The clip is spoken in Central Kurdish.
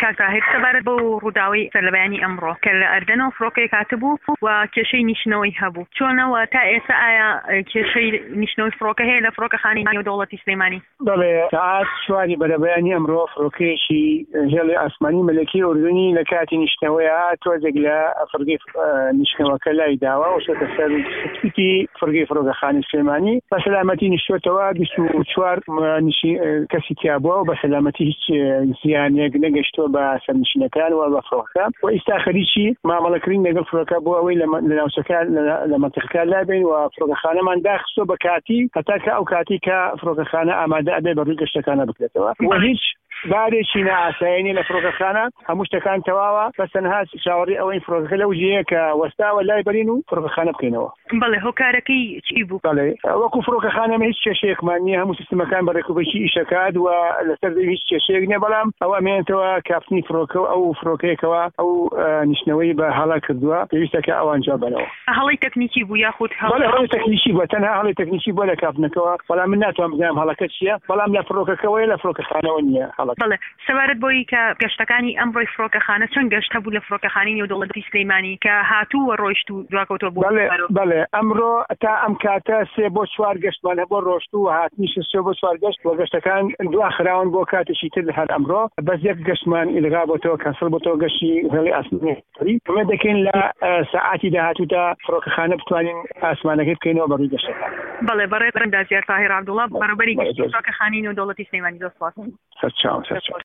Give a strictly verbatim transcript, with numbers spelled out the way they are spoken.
کاکتاهر سەبارەت بۆ ڕووداوی سەرلەبەیانی ئەمڕۆ کە لە ئەردەنەوە فڕۆکەی کاتبوو و کێشەی نیشتنەوەی هەبوو چۆنەوە تا ئێستا ئایا کێشەی نیشتنەوەی فڕۆکە هەیە لە فڕۆکەخانەی نێودەوڵەتی سلێمانی؟ بەڵێ سەعات چواری بەرەبەیانی ئەمڕۆ فڕۆکەیەکی هێڵی ئاسمانی مەلەکی ئوردنی لە کاتی نیشتنەوەیە تۆزێک لە فڕگەی نیشتنەوەکە لای داوا و شۆتە سەر سپیتی فڕگەی فڕۆکەخانەی سلێمانی بە سەلامەتی نیشتوتەوە بیست و چوار کەسی تیا بووە و بە سەلامەتی هیچ زیانێک نەگەشتۆ بە سەرنشینەکان و بە فڕۆکە و ئێستا خەریکی مامەڵەکردن لەگەڵ فڕۆکە بۆ ئەوەی لە ناوچەکان لە مەنتیقەکان لابین و فڕۆکەخانەمان داخستۆ بە کاتی هەتا کە ئەو کاتی کە فڕۆکەخانە ئامادە ئەبێ بەڕووی گەشتەکانە بکرێتەوە و هیچ بارێکی نائاساییەنی لە فڕۆکەخانە هەموو شتەکان تەواوە بەس تەنها چاوەڕی ئەوەی فڕۆکەکە لەو جێیە کە وەستاوە لای بەرین و فڕۆکەخانە بکەینەوە. بەڵێ هۆکارەکەی چی بوو؟ بەڵێ وەکو فڕۆکەخانەمە هیچ کێشەیەکمان نییە هەموو سیستەمەکان بەڕێکوبەشی ئیشەکات و لەسەر هیچ کێشەیەک نییە بەڵام ئەو ئەمێنێتەوە کافتنی فڕۆکە و ئەو فڕۆکەیەکەوە ئەو نیشتنەوەی بە هەڵا کردووە پێویستە کە ئەوان جواب بنەوە. هەڵی تەکنیکی بوو یاخود هەڵی تەکنیکی بووە تەنها هەڵی تەکنیکی بووە لە کافتنەکەەوە بەڵام من ناتوانم بزانم هەڵەکە چییە بەڵام لە فڕۆکەکەوەیە لە فڕۆکەخانەوە نییە هەڵە. بەڵێ سەبارەت بۆی کە گەشتەکانی ئەمڕۆی فڕۆکەخانە چەند گەشت هەبوو لە فڕۆکەخانەی نێودەوڵەتی سلێمانی کە هاتوو و ڕۆیشت و دواکەوتەوە بوو؟ بەڵێ ئەمڕۆ تا ئەم کاتە سێ بۆ چوار گەشتمان هەبوو ڕۆشت و هاتنیش سێ بۆ چوار گەشت و گەشتەکان دواخراون بۆ کاتێکی تر هەر ئەمڕۆ بەس یەک گەشتمان ئیلغا بۆتەوە کەنسڵ بۆتەوە گەشتی هێڵی ئاسمانی ئەمە دەکەین لە سەعاتی داهاتوودا فڕۆکەخانە بتوانین ئاسمانەکەی بکەینەوە بەڕووی گەشتەکان. بەڵێ بەڕێ بەرەندا زیاد تاهیر عەبدوڵڵا بەڕێوەبەری گەشتی فڕۆکەخانەی نێودەوڵەتی سلێمانی زۆر سپاس. سەرچاو سەرچاو.